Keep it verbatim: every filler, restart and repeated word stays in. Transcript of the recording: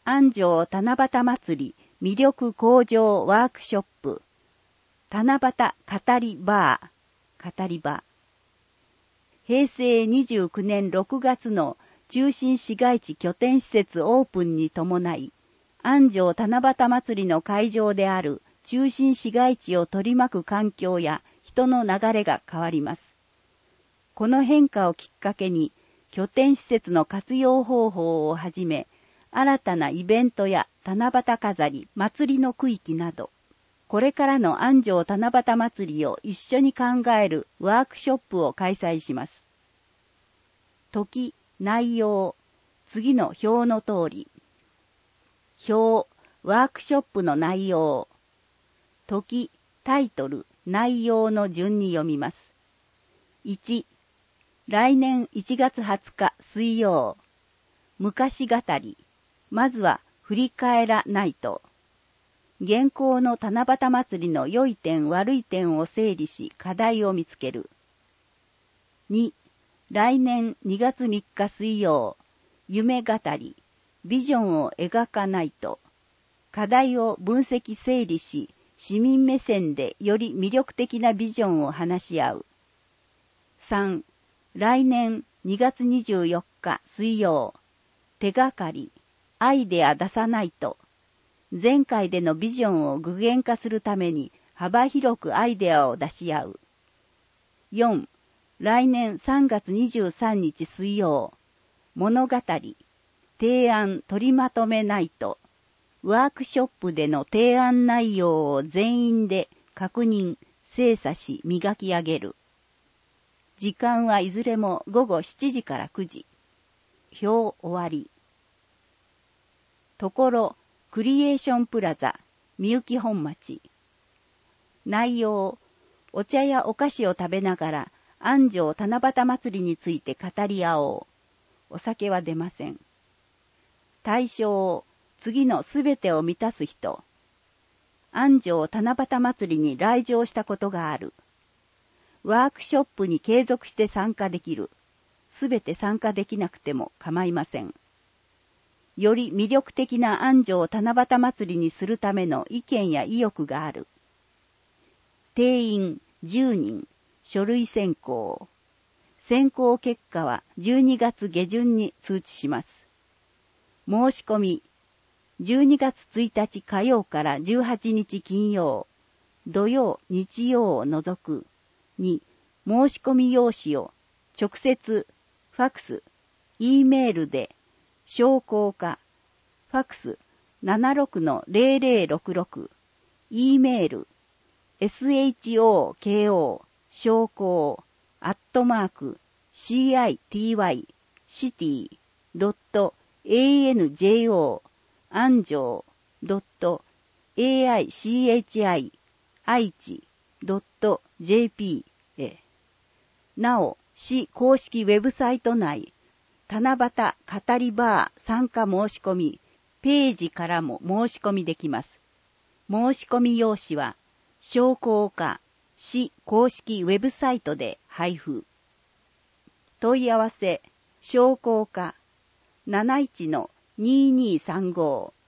安城七夕祭り魅力向上ワークショップ七夕語りバー語り場平成にじゅうきゅうねんろくがつの中心市街地拠点施設オープンに伴い安城七夕祭りの会場である中心市街地を取り巻く環境や人の流れが変わります。この変化をきっかけに拠点施設の活用方法をはじめ新たなイベントや七夕飾り、祭りの区域など、これからの安城七夕祭りを一緒に考えるワークショップを開催します。時、内容、次の表の通り。表、ワークショップの内容。時、タイトル、内容の順に読みます。いち、来年いちがつはつか水曜。昔語り。まずは振り返らないと。現行の七夕祭りの良い点悪い点を整理し課題を見つける。に、来年にがつみっか水曜。夢語り。ビジョンを描かないと。課題を分析整理し、市民目線でより魅力的なビジョンを話し合う。さん、来年にがつにじゅうよっか水曜。手がかり。アイデア出さないと。前回でのビジョンを具現化するために幅広くアイデアを出し合う。よん、来年さんがつにじゅうさんにち水曜。物語。提案取りまとめないと。ワークショップでの提案内容を全員で確認、精査し磨き上げる。時間はいずれもごごしちじからくじ。表終わり。ところ、クリエーションプラザ、みゆき本町。内容、お茶やお菓子を食べながら、安城七夕祭りについて語り合おう。お酒は出ません。対象、次のすべてを満たす人。安城七夕祭りに来場したことがある。ワークショップに継続して参加できる。すべて参加できなくても構いません。より魅力的な安城七夕祭りにするための意見や意欲がある。定員じゅうにん、書類選考。選考結果はじゅうにがつげじゅんに通知します。申し込み、じゅうにがつついたち火曜からじゅうはちにち金曜、土曜、日曜を除く。に、申し込み用紙を直接、ファクス、E メールで、商工課、ファクス ななろくのぜろぜろろくろく、E メール、shoko 商工、アットマーク、city、city.anjo、安城、.aichi、愛知、.jp へ。なお、市公式ウェブサイト内、七夕語りバー参加申し込み、ページからも申し込みできます。申し込み用紙は、商工課、市公式ウェブサイトで配布。問い合わせ、商工課、なないちのにーにーさんご